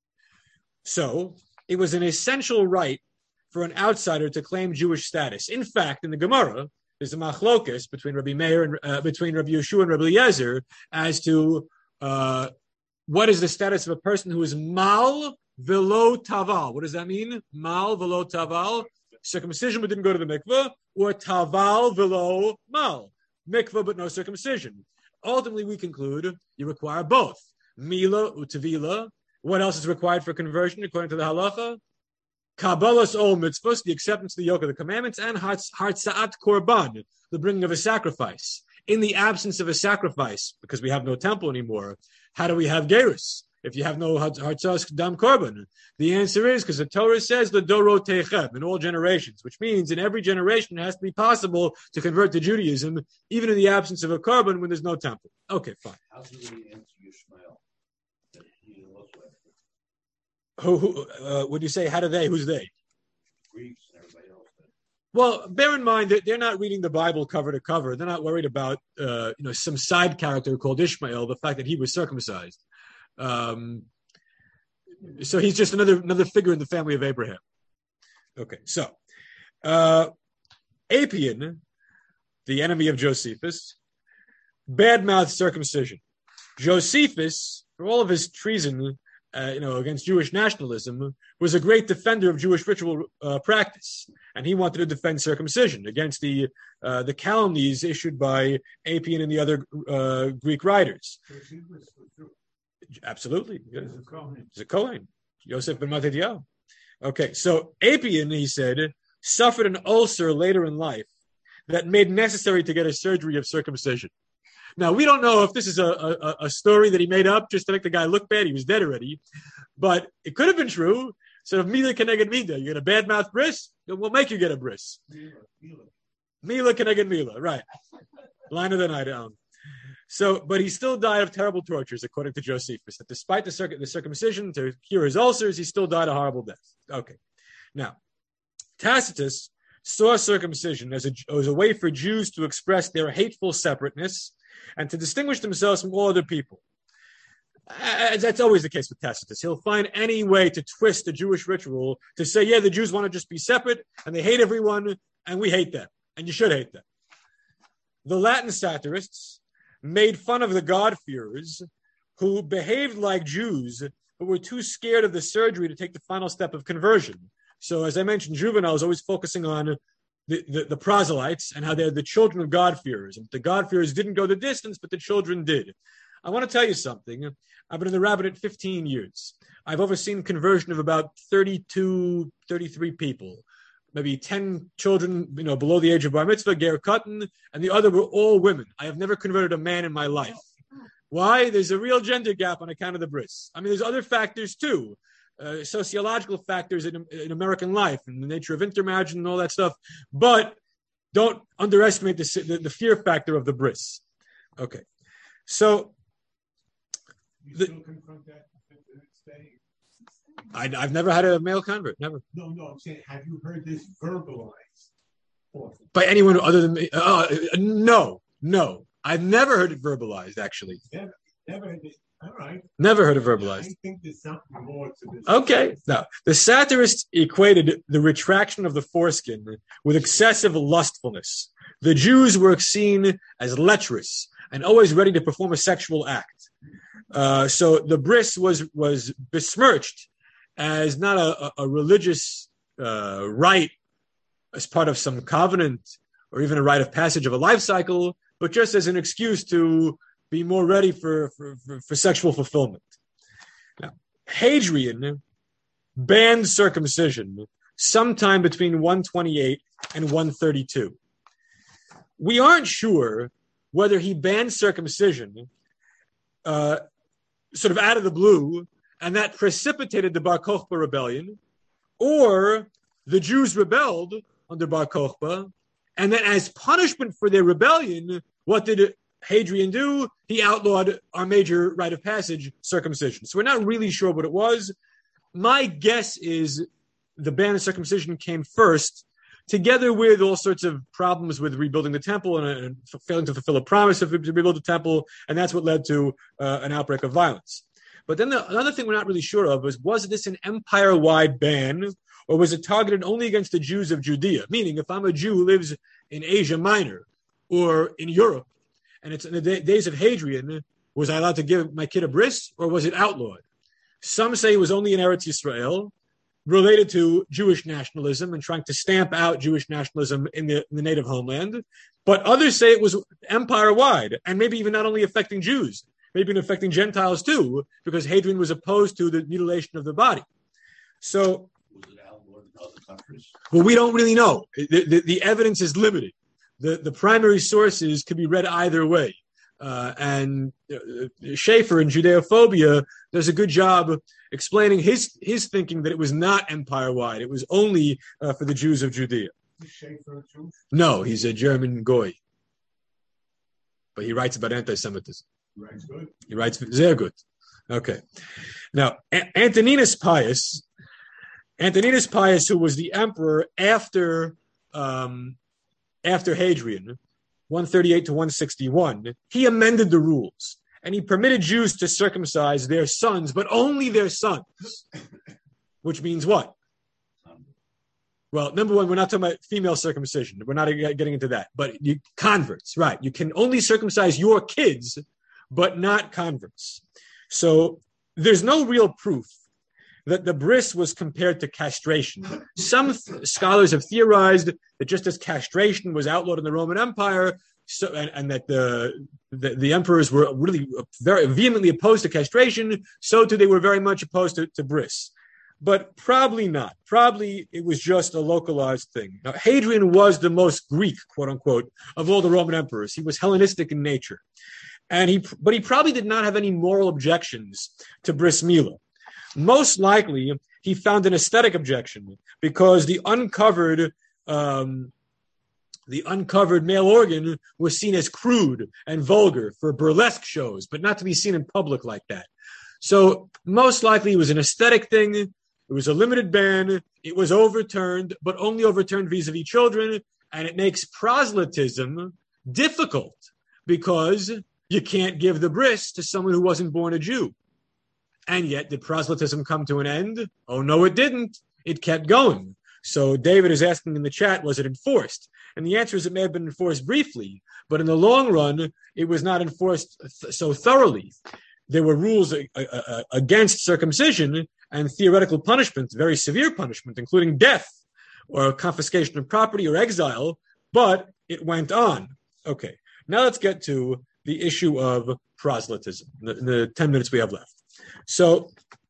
So it was an essential right for an outsider to claim Jewish status. In fact, in the Gemara, there's a machlokus between Rabbi Meir and uh, between Rabbi Yeshua and Rabbi Eliezer as to uh, what is the status of a person who is mal velo taval. What does that mean? Mal velo taval, circumcision but didn't go to the mikveh, or taval velo mal, mikveh but no circumcision. Ultimately, we conclude you require both. Mila utavila. What else is required for conversion according to the halacha? Kabbalas ol mitzvahs, the acceptance of the yoke of the commandments, and hartzaat korban, the bringing of a sacrifice. In the absence of a sacrifice, because we have no temple anymore, how do we have gerus? If you have no hartzas dam korban, the answer is because the Torah says the dorot techem, in all generations, which means in every generation it has to be possible to convert to Judaism, even in the absence of a korban when there's no temple. Okay, fine.
How do we answer Yishmael?
Who, who uh, would you say? How do they? Who's they?
Greeks and everybody else.
Well, bear in mind that they're not reading the Bible cover to cover. They're not worried about uh, you know some side character called Ishmael, the fact that he was circumcised. Um, so he's just another another figure in the family of Abraham. Okay, so uh, Apion, the enemy of Josephus, badmouthed circumcision. Josephus, for all of his treason, Uh, you know, against Jewish nationalism, was a great defender of Jewish ritual uh, practice, and he wanted to defend circumcision against the uh, the calumnies issued by Apion and the other uh, Greek writers. Absolutely, he's a Kohen, Yosef ben Mattatyahu. Okay, so Apion, he said, suffered an ulcer later in life that made necessary to get a surgery of circumcision. Now, we don't know if this is a, a, a story that he made up just to make the guy look bad. He was dead already. But it could have been true. So if Mila keneged Mida, you get a bad mouth bris, we'll make you get a bris. Mila keneged Mila, right. Line of the night down. So, but he still died of terrible tortures, according to Josephus, that despite the, circ- the circumcision to cure his ulcers, he still died a horrible death. Okay. Now, Tacitus saw circumcision as a, as a way for Jews to express their hateful separateness and to distinguish themselves from all other people. Uh, that's always the case with Tacitus. He'll find any way to twist the Jewish ritual to say, yeah, the Jews want to just be separate, and they hate everyone, and we hate them, and you should hate them. The Latin satirists made fun of the God-fearers who behaved like Jews, but were too scared of the surgery to take the final step of conversion. So, as I mentioned, Juvenal is always focusing on The, the, the proselytes and how they're the children of God-fearers. And the God-fearers didn't go the distance, but the children did. I want to tell you something. I've been in the rabbinate fifteen years. I've overseen conversion of about thirty-two, thirty-three people. Maybe ten children, you know, below the age of bar mitzvah, ger katan, and the other were all women. I have never converted a man in my life. Why? There's a real gender gap on account of the bris. I mean, there's other factors too. Uh, sociological factors in, in American life and the nature of intermarriage and all that stuff, but don't underestimate the, the, the fear factor of the bris. Okay, so
you
the,
still confront that to this day?
I, I've never had a male convert, never.
No, no, I'm saying, have you heard this verbalized often?
By anyone other than me? Uh, no, no, I've never heard it verbalized. Actually,
Never, never heard it. All right.
Never heard it verbalized.
I think there's something more to this.
Okay. Now, the satirists equated the retraction of the foreskin with excessive lustfulness. The Jews were seen as lecherous and always ready to perform a sexual act. Uh, so the bris was was besmirched as not a, a religious uh, rite as part of some covenant or even a rite of passage of a life cycle, but just as an excuse to be more ready for, for, for, for sexual fulfillment. Now, Hadrian banned circumcision sometime between one twenty-eight and one thirty-two. We aren't sure whether he banned circumcision uh, sort of out of the blue, and that precipitated the Bar Kokhba rebellion, or the Jews rebelled under Bar Kokhba, and then as punishment for their rebellion, what did Hadrian do? He outlawed our major rite of passage, circumcision. So we're not really sure what it was. My guess is the ban of circumcision came first, together with all sorts of problems with rebuilding the temple and, and failing to fulfill a promise of, to rebuild the temple, and that's what led to uh, an outbreak of violence. But then the, another thing we're not really sure of was, was this an empire-wide ban, or was it targeted only against the Jews of Judea? Meaning, if I'm a Jew who lives in Asia Minor or in Europe, and it's in the day, days of Hadrian, was I allowed to give my kid a bris, or was it outlawed? Some say it was only in Eretz Yisrael, related to Jewish nationalism and trying to stamp out Jewish nationalism in the, in the native homeland. But others say it was empire-wide, and maybe even not only affecting Jews, maybe even affecting Gentiles too, because Hadrian was opposed to the mutilation of the body. So,
Was it outlawed in other countries?
well, we don't really know. The, the, the evidence is limited. The, the primary sources could be read either way. Uh, and uh, Schaeffer in Judeophobia does a good job explaining his his thinking that it was not empire-wide. It was only uh, for the Jews of Judea.
Is Schaeffer Jew?
No, he's a German goy. But he writes about anti-Semitism.
Right, good.
He writes sehr good. Okay. Now, A- Antoninus Pius, Antoninus Pius, who was the emperor after um, after Hadrian, one thirty-eight to one sixty-one, he amended the rules, and he permitted Jews to circumcise their sons, but only their sons, which means what? Well, number one, we're not talking about female circumcision. We're not getting into that, but you, converts, right? You can only circumcise your kids, but not converts. So there's no real proof that the bris was compared to castration. Some th- scholars have theorized that just as castration was outlawed in the Roman Empire, so and, and that the, the the emperors were really very vehemently opposed to castration, so too they were very much opposed to, to bris. But probably not. Probably it was just a localized thing. Now, Hadrian was the most Greek, quote unquote, of all the Roman emperors. He was Hellenistic in nature, and he but he probably did not have any moral objections to bris milah. Most likely, he found an aesthetic objection because the uncovered, um, the uncovered male organ was seen as crude and vulgar for burlesque shows, but not to be seen in public like that. So most likely, it was an aesthetic thing. It was a limited ban. It was overturned, but only overturned vis-a-vis children, and it makes proselytism difficult because you can't give the bris to someone who wasn't born a Jew. And yet, did proselytism come to an end? Oh, no, it didn't. It kept going. So David is asking in the chat, was it enforced? And the answer is it may have been enforced briefly, but in the long run, it was not enforced th- so thoroughly. There were rules uh, uh, against circumcision and theoretical punishment, very severe punishment, including death or confiscation of property or exile, but it went on. Okay, now let's get to the issue of proselytism, the, the ten minutes we have left. So,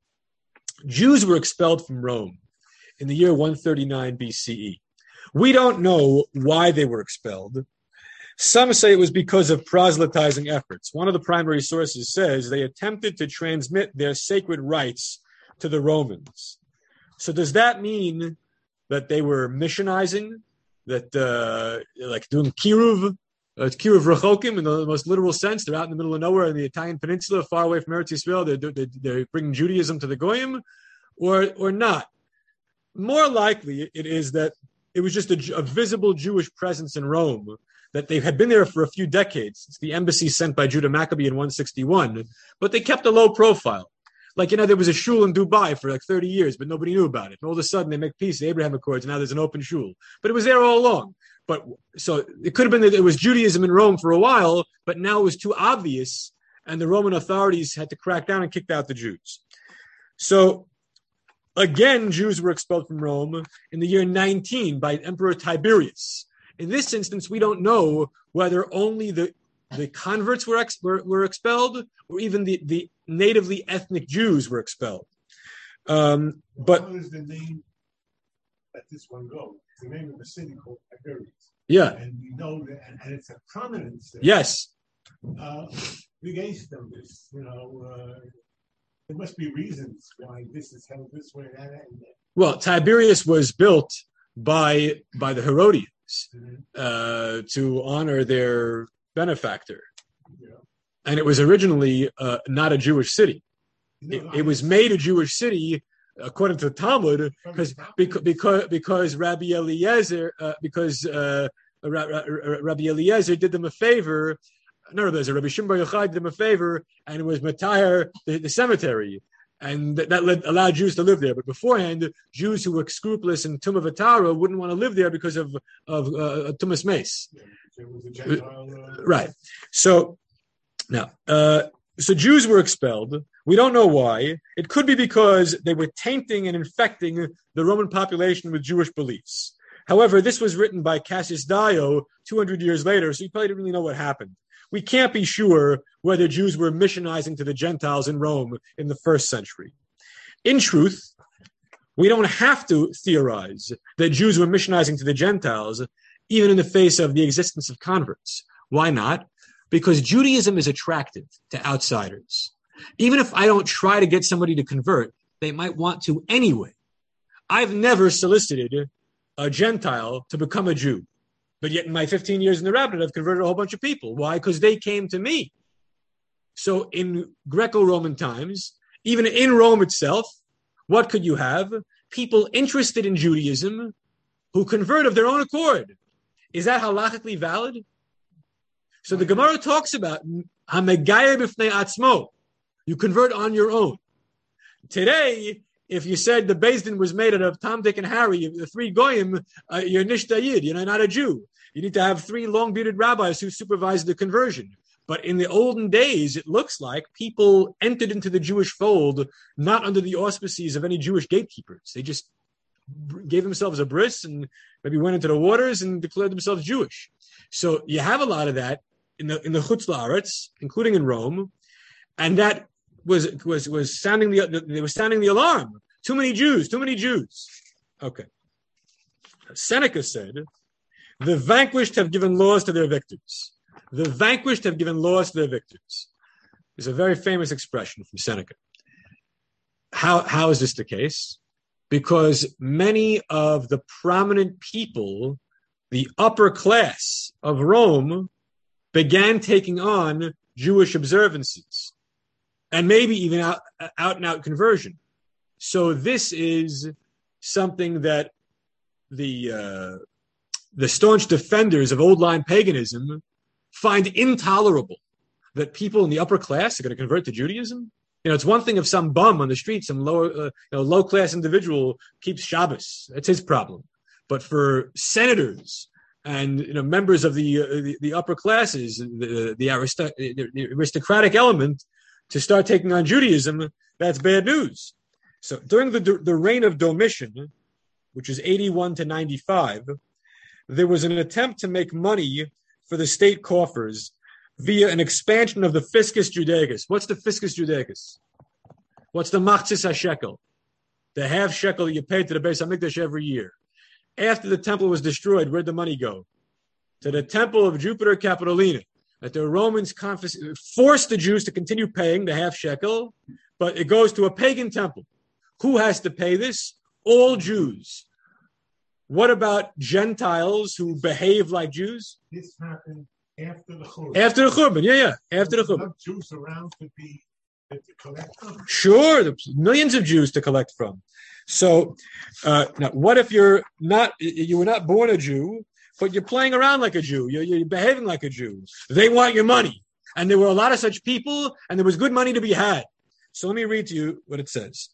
Jews were expelled from Rome in the year one thirty-nine B C E. We don't know why they were expelled. Some say it was because of proselytizing efforts. One of the primary sources says they attempted to transmit their sacred rites to the Romans. So does that mean that they were missionizing, that uh, like doing kiruv, uh, kiruv rechokim in the most literal sense? They're out in the middle of nowhere in the Italian peninsula, far away from Eretz Yisrael. They're, they're, they're bringing Judaism to the Goyim, or or not. More likely, it is that it was just a, a visible Jewish presence in Rome, that they had been there for a few decades. It's the embassy sent by Judah Maccabee in one sixty-one, but they kept a low profile. Like, you know, there was a shul in Dubai for like thirty years, but nobody knew about it. And all of a sudden they make peace, the Abraham Accords, and now there's an open shul. But it was there all along. But so it could have been that there was Judaism in Rome for a while, but now it was too obvious, and the Roman authorities had to crack down and kicked out the Jews. So again, Jews were expelled from Rome in the year nineteen by Emperor Tiberius. In this instance, we don't know whether only the, the converts were, ex, were were expelled or even the, the natively ethnic Jews were expelled. Um, but
what is the name that this one goes? It's the name of a city called Tiberias.
yeah,
And we know that, and, and it's a prominent city.
yes.
Uh, against them, this, you know, uh, there must be reasons why this is held this way and that. And that.
Well, Tiberius was built by by the Herodians
Mm-hmm.
uh, to honor their benefactor.
Yeah.
And it was originally uh, not a Jewish city.
You
It,
know,
it was made a Jewish city, according to the Talmud, because because because Rabbi Eliezer uh, because uh, Rabbi Eliezer did them a favor. Not Rabbi Eliezer, Rabbi Shimon Bar Yochai did them a favor, and it was Matayar, the, the cemetery. and that, that led, allowed Jews to live there. But beforehand, Jews who were scrupulous in Tumah V'Tara wouldn't want to live there because of of uh, Tumas Mace.
Yeah, it was a Gentile, uh,
Right. So now, uh, so Jews were expelled. We don't know why. It could be because they were tainting and infecting the Roman population with Jewish beliefs. However, this was written by Cassius Dio two hundred years later, so you probably didn't really know what happened. We can't be sure whether Jews were missionizing to the Gentiles in Rome in the first century. In truth, we don't have to theorize that Jews were missionizing to the Gentiles, even in the face of the existence of converts. Why not? Because Judaism is attractive to outsiders. Even if I don't try to get somebody to convert, they might want to anyway. I've never solicited a Gentile to become a Jew. But yet in my fifteen years in the rabbinate, I've converted a whole bunch of people. Why? Because they came to me. So in Greco-Roman times, even in Rome itself, what could you have? People interested in Judaism who convert of their own accord. Is that halachically valid? So the Gemara talks about Hamegaya b'fnei atzmo. You convert on your own. Today, if you said the Beis Din was made out of Tom, Dick, and Harry, the three goyim, uh, you're nishtayid, you're not a Jew. You need to have three long-bearded rabbis who supervise the conversion. But in the olden days, it looks like people entered into the Jewish fold not under the auspices of any Jewish gatekeepers. They just gave themselves a bris and maybe went into the waters and declared themselves Jewish. So you have a lot of that in the in the Chutz La'aretz, including in Rome, and that was was was sounding the they were sounding the alarm. Too many Jews, too many Jews. Okay. Seneca said, "The vanquished have given laws to their victors. The vanquished have given laws to their victors." It's a very famous expression from Seneca. How how is this the case? Because many of the prominent people, the upper class of Rome, began taking on Jewish observances, and maybe even out, out and out conversion. So this is something that the uh, the staunch defenders of old line paganism find intolerable, that people in the upper class are going to convert to Judaism. You know, it's one thing if some bum on the street, some lower, uh, you know, low class individual keeps Shabbos. That's his problem. But for senators and, you know, members of the uh, the, the upper classes, the the, aristo- the aristocratic element, to start taking on Judaism, that's bad news. So during the the reign of Domitian, which is eighty-one to ninety-five, there was an attempt to make money for the state coffers via an expansion of the Fiscus Judaicus. What's the Fiscus Judaicus? What's the Machzis HaShekel? The half shekel you pay to the Beis HaMikdash every year. After the temple was destroyed, where'd the money go? To the temple of Jupiter Capitolina. That the Romans confis- forced the Jews to continue paying the half shekel, but it goes to a pagan temple. Who has to pay this? All Jews. What about Gentiles who behave like Jews?
This happened after the Churban.
After the Churban, yeah, yeah, after the Churban.
Enough Jews around to be to collect them.
Sure, there's millions of Jews to collect from. So, uh, now, what if you're not? You were not born a Jew, but you're playing around like a Jew. You're, you're behaving like a Jew. They want your money, and there were a lot of such people, and there was good money to be had. So let me read to you what it says.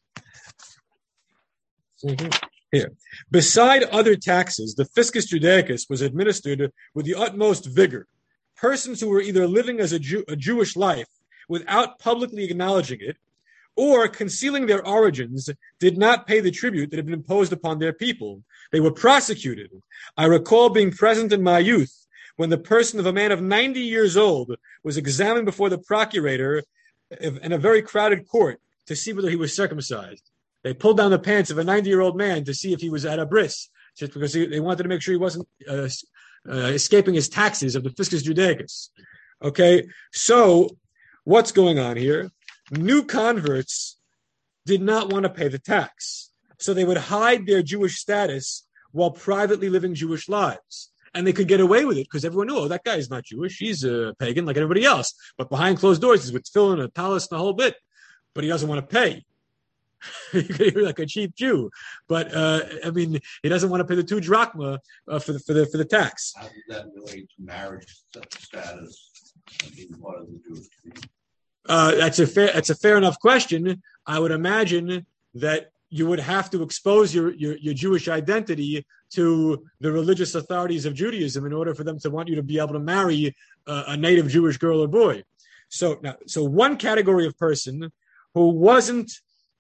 Here, beside other taxes, the Fiscus Judaicus was administered with the utmost vigor. Persons who were either living as a, Jew, a Jewish life without publicly acknowledging it, or concealing their origins, did not pay the tribute that had been imposed upon their people. They were prosecuted. I recall being present in my youth when the person of a man of ninety years old was examined before the procurator in a very crowded court to see whether he was circumcised. They pulled down the pants of a ninety-year-old man to see if he was at a bris, just because he, they wanted to make sure he wasn't uh, uh, escaping his taxes of the Fiscus Judaicus. Okay, so what's going on here? New converts did not want to pay the tax, so they would hide their Jewish status while privately living Jewish lives. And they could get away with it because everyone knew, oh, that guy is not Jewish. He's a pagan like everybody else. But behind closed doors, he's with tefillin, a talis, and the whole bit. But he doesn't want to pay. You're like a cheap Jew, but uh, I mean, he doesn't want to pay the two drachma uh, for the for the for the tax.
How does that relate to marriage status and being part of the Jewish community?
Uh, that's a fair. That's a fair enough question. I would imagine that you would have to expose your, your, your Jewish identity to the religious authorities of Judaism in order for them to want you to be able to marry uh, a native Jewish girl or boy. So now, so one category of person who wasn't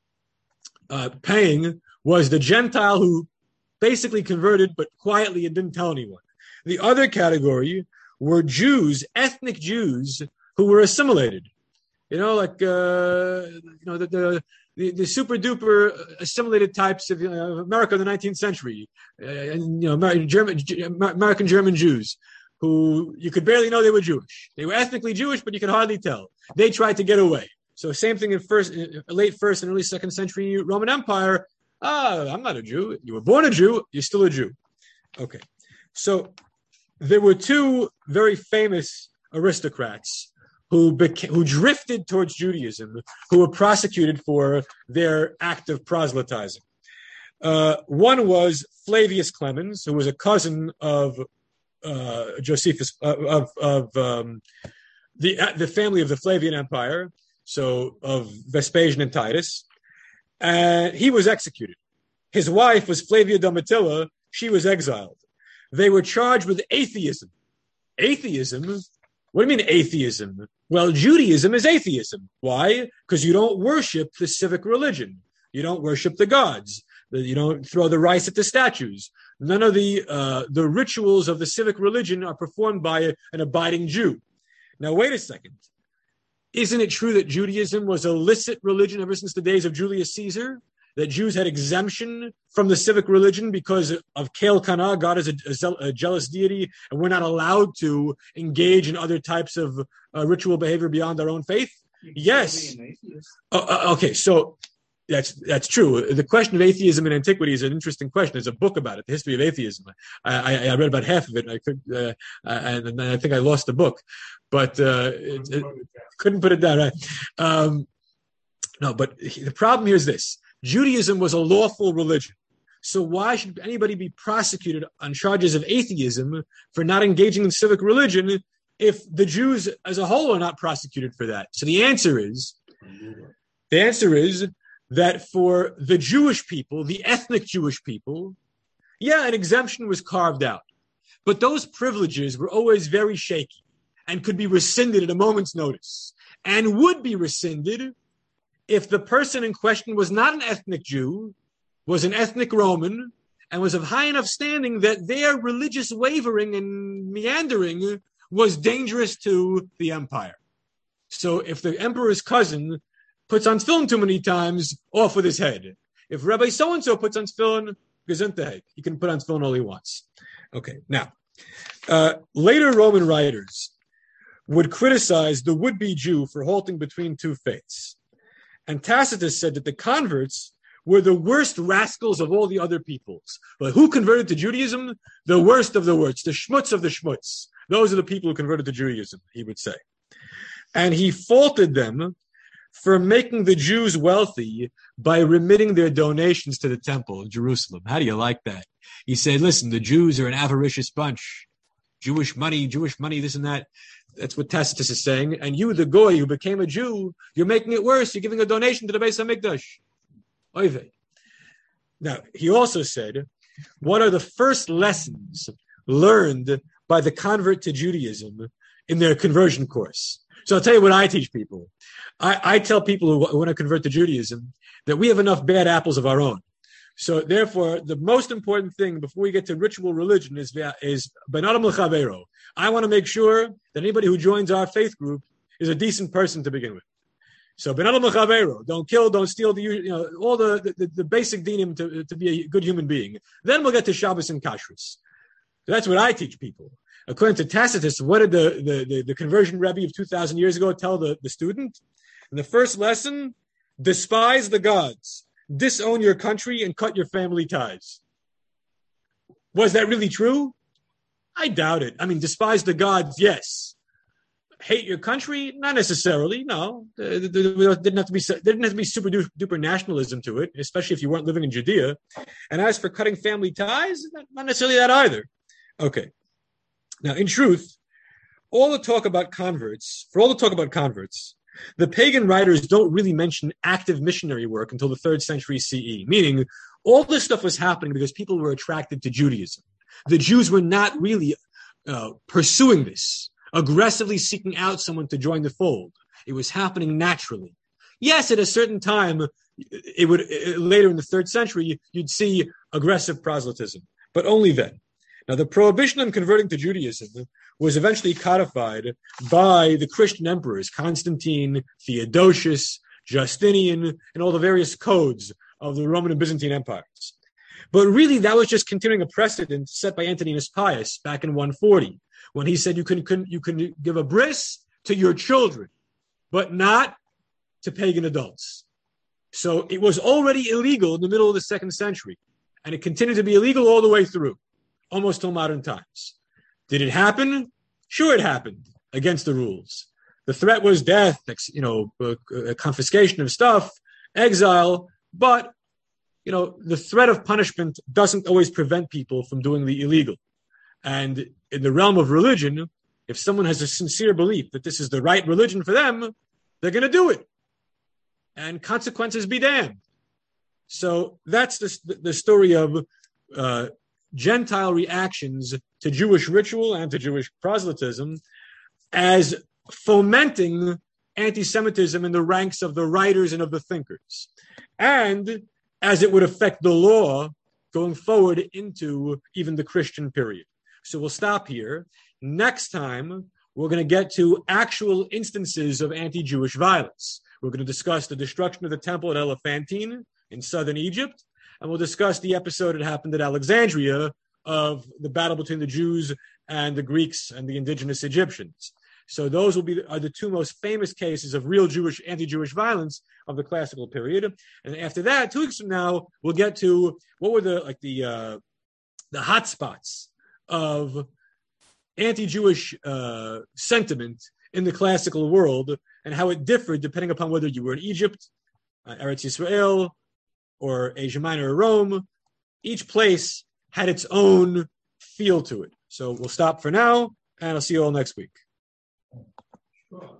uh, paying was the Gentile who basically converted but quietly and didn't tell anyone. The other category were Jews, ethnic Jews who were assimilated. You know, like uh, you know the, the the the super duper assimilated types of you know, America in the nineteenth century, uh, and you know American German American German Jews who you could barely know they were Jewish. They were ethnically Jewish, but you could hardly tell. They tried to get away. So same thing in first, late first and early second century Roman Empire. Ah, I'm not a Jew. You were born a Jew. You're still a Jew. Okay, so there were two very famous aristocrats who became, who drifted towards Judaism, who were prosecuted for their act of proselytizing. Uh, one was Flavius Clemens, who was a cousin of uh, Josephus, uh, of, of um, the uh, the family of the Flavian Empire, so of Vespasian and Titus, and he was executed. His wife was Flavia Domitilla. She was exiled. They were charged with atheism. Atheism? What do you mean atheism? Well, Judaism is atheism. Why? Because you don't worship the civic religion. You don't worship the gods. You don't throw the rice at the statues. None of the uh, the rituals of the civic religion are performed by an abiding Jew. Now, wait a second. Isn't it true that Judaism was a licit religion ever since the days of Julius Caesar? That Jews had exemption from the civic religion because of Kel Kana, God is a, a, a jealous deity, and we're not allowed to engage in other types of uh, ritual behavior beyond our own faith? Yes. Uh, uh, okay, so that's that's true. The question of atheism in antiquity is an interesting question. There's a book about it, the history of atheism. I, I, I read about half of it, and I could, uh, and, and I think I lost the book, but uh, it, it, couldn't put it down. Right? Um, no, but the problem here is this. Judaism was a lawful religion. So why should anybody be prosecuted on charges of atheism for not engaging in civic religion if the Jews as a whole are not prosecuted for that? So the answer is, the answer is that for the Jewish people, the ethnic Jewish people, yeah, an exemption was carved out. But those privileges were always very shaky and could be rescinded at a moment's notice, and would be rescinded if the person in question was not an ethnic Jew, was an ethnic Roman, and was of high enough standing that their religious wavering and meandering was dangerous to the empire. So if the emperor's cousin puts on tefillin too many times, off with his head. If Rabbi so-and-so puts on tefillin, gesundheit. He can put on tefillin all he wants. Okay, now, uh, later Roman writers would criticize the would-be Jew for halting between two faiths. And Tacitus said that the converts were the worst rascals of all the other peoples. But who converted to Judaism? The worst of the worst, the schmutz of the schmutz. Those are the people who converted to Judaism, he would say. And he faulted them for making the Jews wealthy by remitting their donations to the temple in Jerusalem. How do you like that? He said, listen, the Jews are an avaricious bunch. Jewish money, Jewish money, this and that. That's what Tacitus is saying. And you, the goy who became a Jew, you're making it worse. You're giving a donation to the Beis HaMikdash. Oy vey. Now, he also said, what are the first lessons learned by the convert to Judaism in their conversion course? So I'll tell you what I teach people. I, I tell people who, who want to convert to Judaism that we have enough bad apples of our own. So therefore, the most important thing before we get to ritual religion is is ben adam l'chavero. I want to make sure that anybody who joins our faith group is a decent person to begin with. So ben adam l'chavero, don't kill, don't steal, the you know all the the, the basic dinim to to be a good human being. Then we'll get to Shabbos and Kashrus. So that's what I teach people. According to Tacitus, what did the the, the, the conversion Rebbe of two thousand years ago tell the, the student? In the first lesson, despise the gods. Disown your country and cut your family ties. Was that really true? I doubt it. I mean, despise the gods, yes. Hate your country? Not necessarily, no. There didn't have to be, there didn't have to be super duper nationalism to it, especially if you weren't living in Judea. And as for cutting family ties, not necessarily that either. Okay. Now, in truth, all the talk about converts, for all the talk about converts, The pagan writers don't really mention active missionary work until the third century C E, meaning all this stuff was happening because people were attracted to Judaism. The Jews were not really uh, pursuing this, aggressively seeking out someone to join the fold. It was happening naturally. Yes, at a certain time, it would later in the third century, you'd see aggressive proselytism, but only then. Now, the prohibition on converting to Judaism was eventually codified by the Christian emperors, Constantine, Theodosius, Justinian, and all the various codes of the Roman and Byzantine empires. But really, that was just continuing a precedent set by Antoninus Pius back in one forty, when he said you can, can, you can give a bris to your children, but not to pagan adults. So it was already illegal in the middle of the second century, and it continued to be illegal all the way through, almost till modern times. Did it happen? Sure, it happened against the rules. The threat was death, you know, uh, confiscation of stuff, exile, but, you know, the threat of punishment doesn't always prevent people from doing the illegal. And in the realm of religion, if someone has a sincere belief that this is the right religion for them, they're going to do it. And consequences be damned. So that's the, the story of uh, Gentile reactions to Jewish ritual and to Jewish proselytism as fomenting anti-Semitism in the ranks of the writers and of the thinkers, and as it would affect the law going forward into even the Christian period. So we'll stop here. Next time, we're going to get to actual instances of anti-Jewish violence. We're going to discuss the destruction of the temple at Elephantine in southern Egypt, and we'll discuss the episode that happened at Alexandria of the battle between the Jews and the Greeks and the indigenous Egyptians. So those will be are the two most famous cases of real Jewish, anti-Jewish violence of the classical period. And after that, two weeks from now, we'll get to what were the like the uh, the hot spots of anti-Jewish uh, sentiment in the classical world and how it differed depending upon whether you were in Egypt, uh, Eretz Yisrael, or Asia Minor or Rome. Each place had its own feel to it. So we'll stop for now, and I'll see you all next week.